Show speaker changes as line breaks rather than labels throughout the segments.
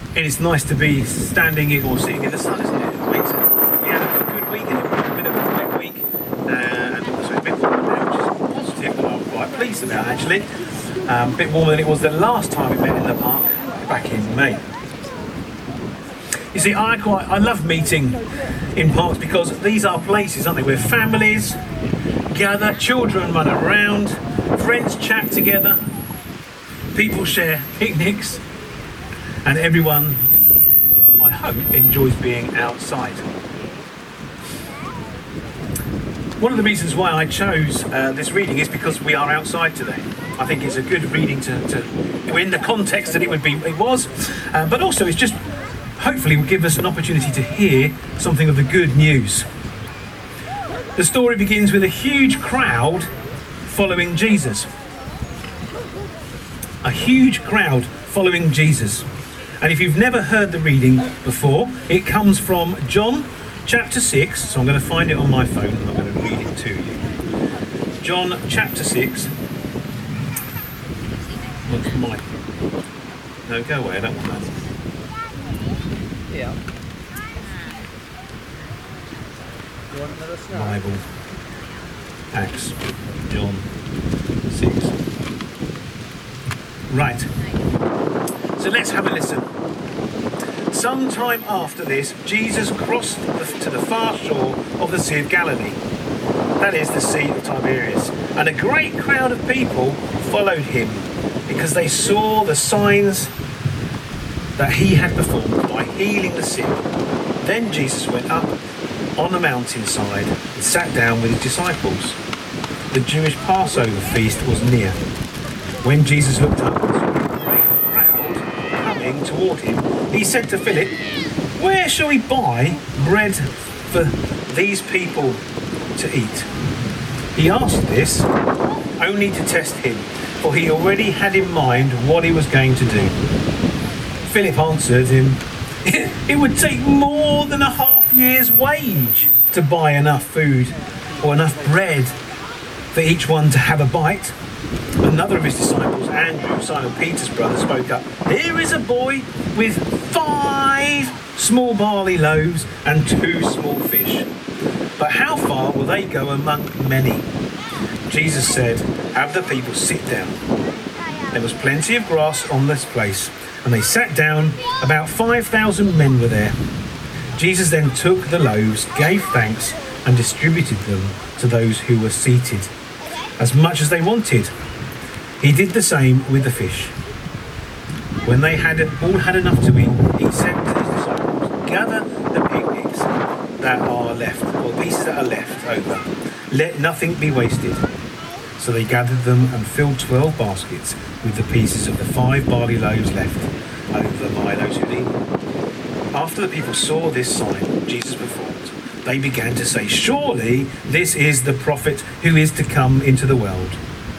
And it's nice to be standing in or sitting in the sun, isn't it? It makes it. We had a good week, and a bit of a wet week, and also a bit warmer now, which is positive, that I'm quite pleased about actually. A bit warmer than it was the last time we met in the park back in May. You see, I love meeting in parks because these are places, aren't they, where families gather, children run around, friends chat together, people share picnics, and everyone, I hope, enjoys being outside. One of the reasons why I chose this reading is because we are outside today. I think it's a good reading in the context that it was, but also it's just hopefully will give us an opportunity to hear something of the good news. The story begins with a huge crowd following Jesus. A huge crowd following Jesus. And if you've never heard the reading before, it comes from John chapter 6. So I'm going to find it on my phone and I'm going to read it to you. John chapter 6. What's my... No, go away, I don't want that.
Yeah. You want another snack?
Bible, Acts, John 6. Right. So let's have a listen. Sometime after this, Jesus crossed to the far shore of the Sea of Galilee. That is the Sea of Tiberias. And a great crowd of people followed him because they saw the signs that he had performed by healing the sick. Then Jesus went up on the mountainside and sat down with his disciples. The Jewish Passover feast was near. When Jesus looked up and saw a great crowd coming toward him, he said to Philip, "Where shall we buy bread for these people to eat?" He asked this only to test him, for he already had in mind what he was going to do. Philip answered him, "It would take more than a half year's wage to buy enough food or enough bread for each one to have a bite." Another of his disciples, Andrew, Simon Peter's brother, spoke up. "Here is a boy with 5 small barley loaves and 2 small fish. But how far will they go among many?" Jesus said, "Have the people sit down." There was plenty of grass on this place, and they sat down. About 5,000 men were there. Jesus then took the loaves, gave thanks, and distributed them to those who were seated, as much as they wanted. He did the same with the fish. When they all had enough to eat, he said to his disciples, "Gather the picnics that are left, or pieces that are left over. Let nothing be wasted." So they gathered them and filled 12 baskets with the pieces of the 5 barley loaves left over by those who'd eaten. After the people saw this sign Jesus performed, they began to say, "Surely this is the prophet who is to come into the world."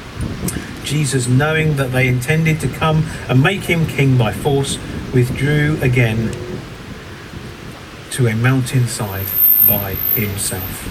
Jesus, knowing that they intended to come and make him king by force, withdrew again to a mountainside by himself.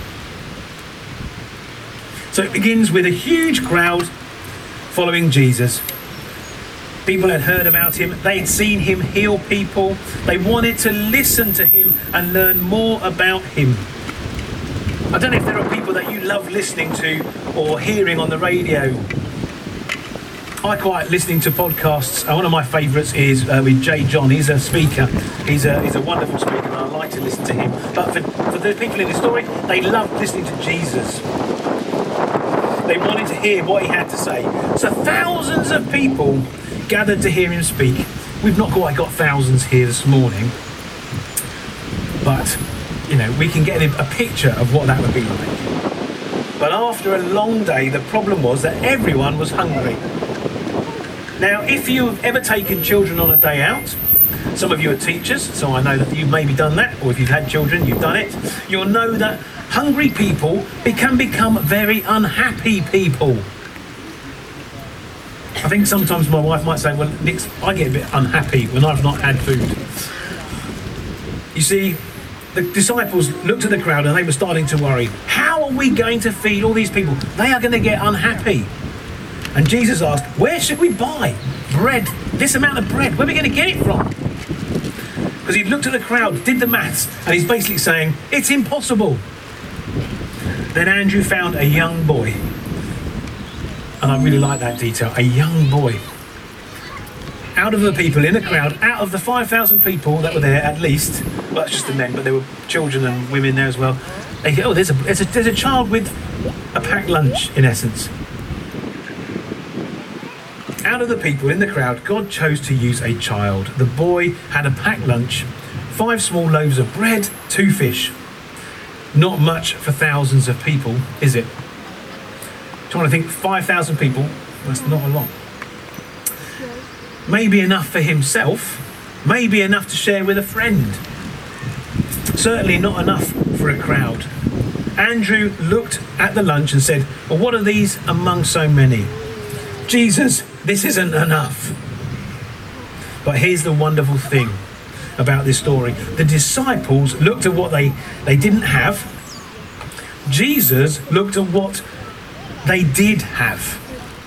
So it begins with a huge crowd following Jesus. People had heard about him. They had seen him heal people. They wanted to listen to him and learn more about him. I don't know if there are people that you love listening to or hearing on the radio. I quite listening to podcasts. One of my favourites is with Jay John. He's a speaker. He's a wonderful speaker, and I like to listen to him. But for the people in the story, they loved listening to Jesus. They wanted to hear what he had to say. So thousands of people gathered to hear him speak. We've not quite got thousands here this morning, but we can get a picture of what that would be like. But after a long day, the problem was that everyone was hungry. Now, if you've ever taken children on a day out, some of you are teachers, so I know that you've maybe done that, or if you've had children, you've done it. You'll know that hungry people can become very unhappy people. I think sometimes my wife might say, "Well, Nick, I get a bit unhappy when I've not had food." You see, the disciples looked at the crowd and they were starting to worry. How are we going to feed all these people? They are going to get unhappy. And Jesus asked, "Where should we buy bread? This amount of bread, where are we going to get it from?" Because he looked at the crowd, did the maths, and he's basically saying, it's impossible. Then Andrew found a young boy. And I really like that detail, a young boy. Out of the people in the crowd, out of the 5,000 people that were there at least, well, that's just the men, but there were children and women there as well. They go, oh, there's a child with a packed lunch, in essence. Out of the people in the crowd, God chose to use a child. The boy had a packed lunch, 5 small loaves of bread, 2 fish. Not much for thousands of people, is it? Trying to think, 5,000 people, that's not a lot. Maybe enough for himself, maybe enough to share with a friend. Certainly not enough for a crowd. Andrew looked at the lunch and said, well, what are these among so many? Jesus, this isn't enough. But here's the wonderful thing about this story. The disciples looked at what they didn't have. Jesus looked at what they did have.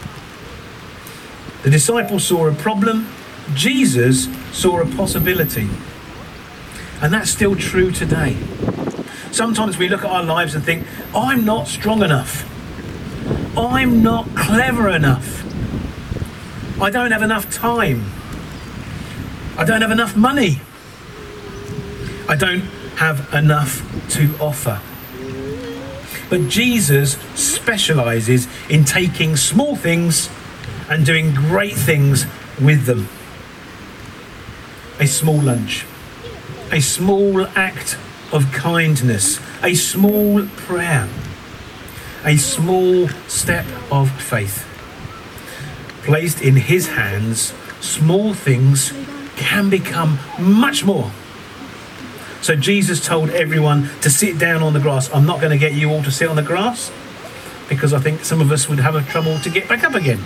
The disciples saw a problem. Jesus saw a possibility. And that's still true today. Sometimes we look at our lives and think, I'm not strong enough. I'm not clever enough. I don't have enough time. I don't have enough money. I don't have enough to offer. But Jesus specializes in taking small things and doing great things with them. A small lunch, a small act of kindness, a small prayer, a small step of faith. Placed in his hands, small things can become much more. So Jesus told everyone to sit down on the grass. I'm not going to get you all to sit on the grass because I think some of us would have a trouble to get back up again.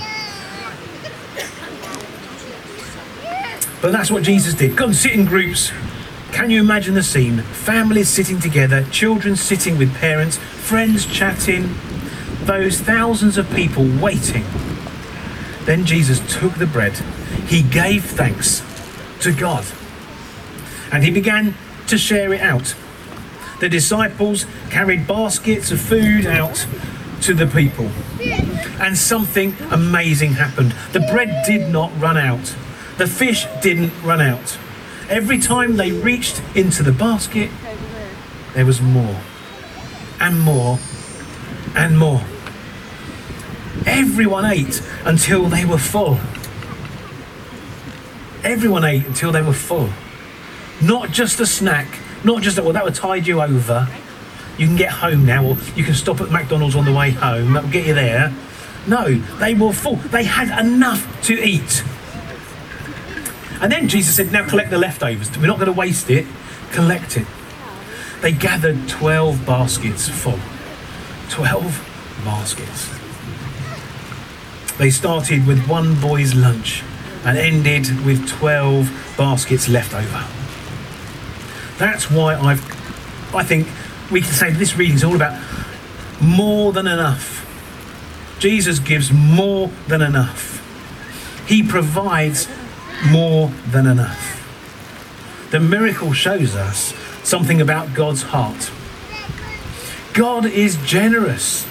But that's what Jesus did. Go and sit in groups. Can you imagine the scene? Families sitting together, children sitting with parents, friends chatting, those thousands of people waiting. Then Jesus took the bread. He gave thanks to God. And he began to share it out. The disciples carried baskets of food out to the people. And something amazing happened. The bread did not run out. The fish didn't run out. Every time they reached into the basket, there was more and more and more. Everyone ate until they were full. Everyone ate until they were full. Not just a snack, not just that would tide you over. You can get home now, or you can stop at McDonald's on the way home. That'll get you there. No, they were full. They had enough to eat. And then Jesus said, now collect the leftovers. We're not going to waste it. Collect it. They gathered 12 baskets full. 12 baskets. They started with one boy's lunch and ended with 12 baskets left over. That's why I think we can say this reading is all about more than enough. Jesus gives more than enough. He provides more than enough. The miracle shows us something about God's heart. God is generous.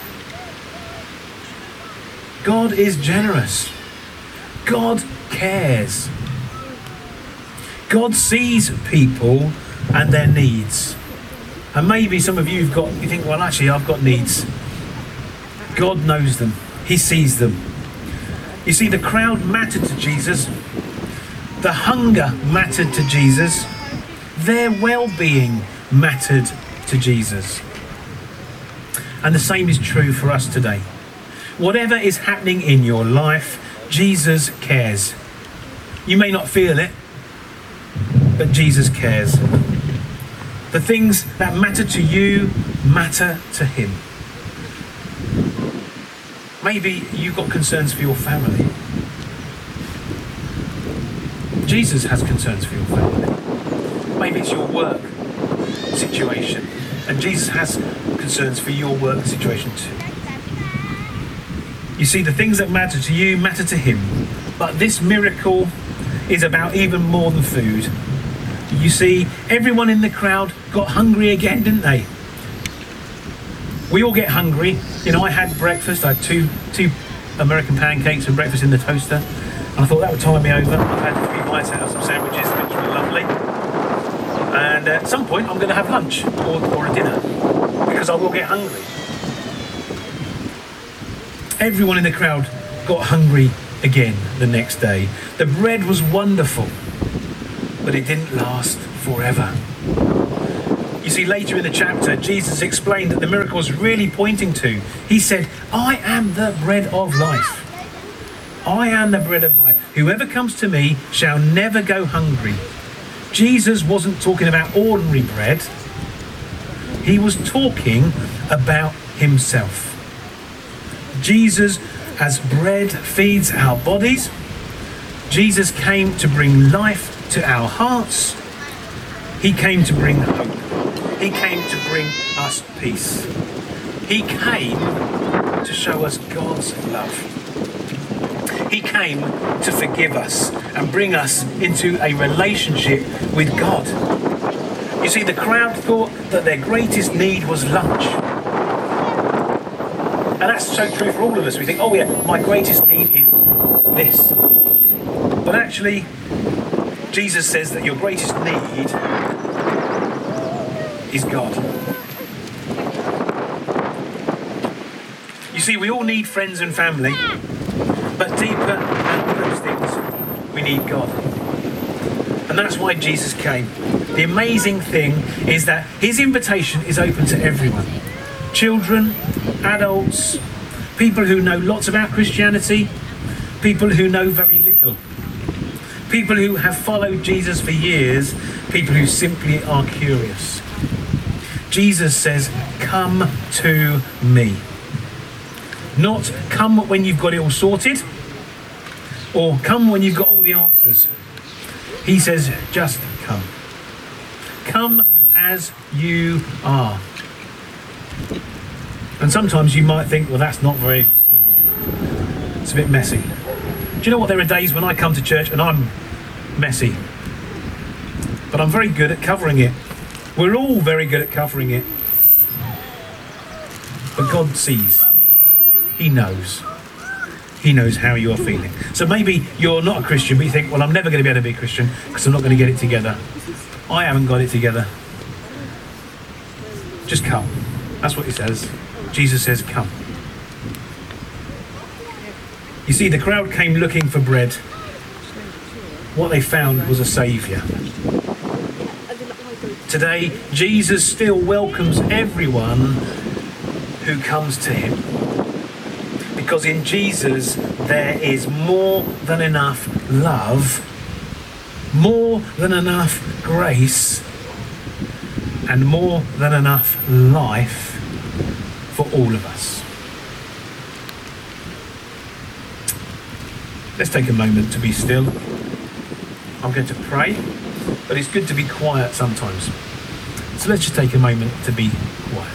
God is generous. God cares. God sees people and their needs. And maybe some of you you think, well, actually, I've got needs. God knows them. He sees them. You see, the crowd mattered to Jesus. The hunger mattered to Jesus. Their well-being mattered to Jesus. And the same is true for us today. Whatever is happening in your life, Jesus cares. You may not feel it, but Jesus cares. The things that matter to you matter to him. Maybe you've got concerns for your family. Jesus has concerns for your family. Maybe it's your work situation, and Jesus has concerns for your work situation too. You see, the things that matter to you matter to him. But this miracle is about even more than food. You see, everyone in the crowd got hungry again, didn't they? We all get hungry. You know, I had breakfast. I had two American pancakes and breakfast in the toaster. And I thought that would tide me over. I've had 3 bites out of some sandwiches, which were lovely. And at some point, I'm going to have lunch or a dinner because I will get hungry. Everyone in the crowd got hungry again the next day. The bread was wonderful, but it didn't last forever. You see, later in the chapter, Jesus explained that the miracle was really pointing to. He said, I am the bread of life. I am the bread of life. Whoever comes to me shall never go hungry. Jesus wasn't talking about ordinary bread. He was talking about himself. Jesus, as bread, feeds our bodies. Jesus came to bring life to our hearts. He came to bring hope. He came to bring us peace. He came to show us God's love. He came to forgive us and bring us into a relationship with God. You see, the crowd thought that their greatest need was lunch. And that's so true for all of us. We think, oh yeah, my greatest need is this. But actually, Jesus says that your greatest need is God. You see, we all need friends and family, but deeper than those things, we need God. And that's why Jesus came. The amazing thing is that his invitation is open to everyone. Children, adults, people who know lots about Christianity, people who know very little, people who have followed Jesus for years, people who simply are curious. Jesus says, come to me. Not come when you've got it all sorted, or come when you've got all the answers. He says, just come. Come as you are. And sometimes you might think, well, that's not very, it's a bit messy. Do you know what? There are days when I come to church and I'm messy. But I'm very good at covering it. We're all very good at covering it. But God sees. He knows. He knows how you are feeling. So maybe you're not a Christian, but you think, well, I'm never going to be able to be a Christian because I'm not going to get it together. I haven't got it together. Just come. That's what he says. Jesus says, come. You see, the crowd came looking for bread. What they found was a saviour. Today, Jesus still welcomes everyone who comes to him. Because in Jesus, there is more than enough love, more than enough grace, and more than enough life for all of us. Let's take a moment to be still. I'm going to pray, but it's good to be quiet sometimes. So let's just take a moment to be quiet.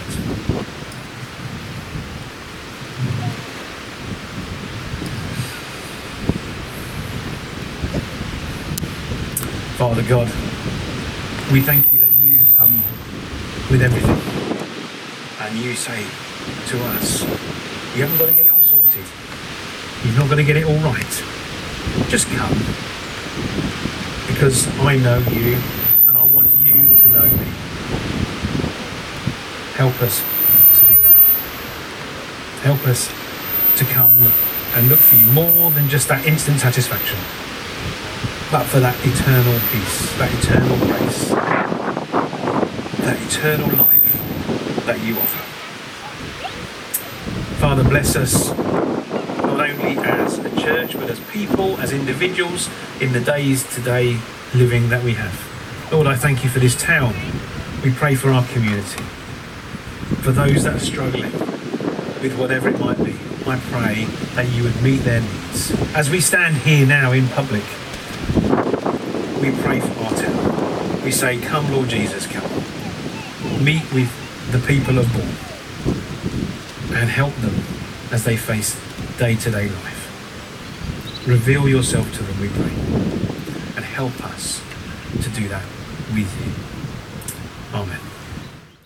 Father God, we thank you that you come with everything. And you say to us, you haven't got to get it all sorted. You've not got to get it all right. Just come. Because I know you and I want you to know me. Help us to do that. Help us to come and look for you more than just that instant satisfaction, but for that eternal peace, that eternal grace, that eternal life that you offer. Father, bless us not only as a church, but as people, as individuals in the days today living that we have. Lord, I thank you for this town. We pray for our community, for those that are struggling with whatever it might be. I pray that you would meet their needs. As we stand here now in public, we pray for our town. We say, come Lord Jesus, come. Meet with the people of Bourne and help them as they face day-to-day life. Reveal yourself to them, we pray, and help us to do that with you. Amen.